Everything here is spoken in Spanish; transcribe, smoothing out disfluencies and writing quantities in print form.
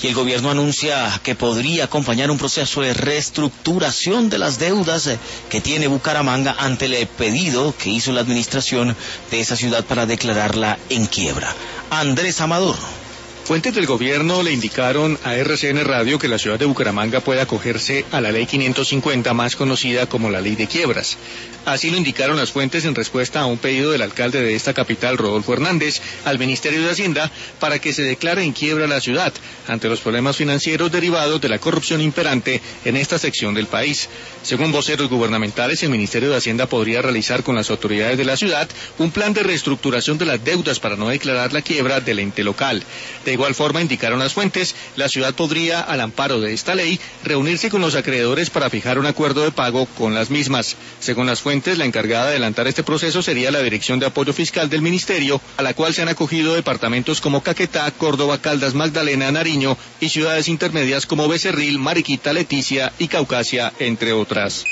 Y el gobierno anuncia que podría acompañar un proceso de reestructuración de las deudas que tiene Bucaramanga ante el pedido que hizo la administración de esa ciudad para declararla en quiebra. Andrés Amador. Fuentes del gobierno le indicaron a RCN Radio que la ciudad de Bucaramanga puede acogerse a la ley 550, más conocida como la ley de quiebras. Así lo indicaron las fuentes en respuesta a un pedido del alcalde de esta capital, Rodolfo Hernández, al Ministerio de Hacienda para que se declare en quiebra la ciudad ante los problemas financieros derivados de la corrupción imperante en esta sección del país. Según voceros gubernamentales, el Ministerio de Hacienda podría realizar con las autoridades de la ciudad un plan de reestructuración de las deudas para no declarar la quiebra del ente local. De igual forma, indicaron las fuentes, la ciudad podría, al amparo de esta ley, reunirse con los acreedores para fijar un acuerdo de pago con las mismas. Según las fuentes, la encargada de adelantar este proceso sería la Dirección de Apoyo Fiscal del Ministerio, a la cual se han acogido departamentos como Caquetá, Córdoba, Caldas, Magdalena, Nariño y ciudades intermedias como Becerril, Mariquita, Leticia y Caucasia, entre otras.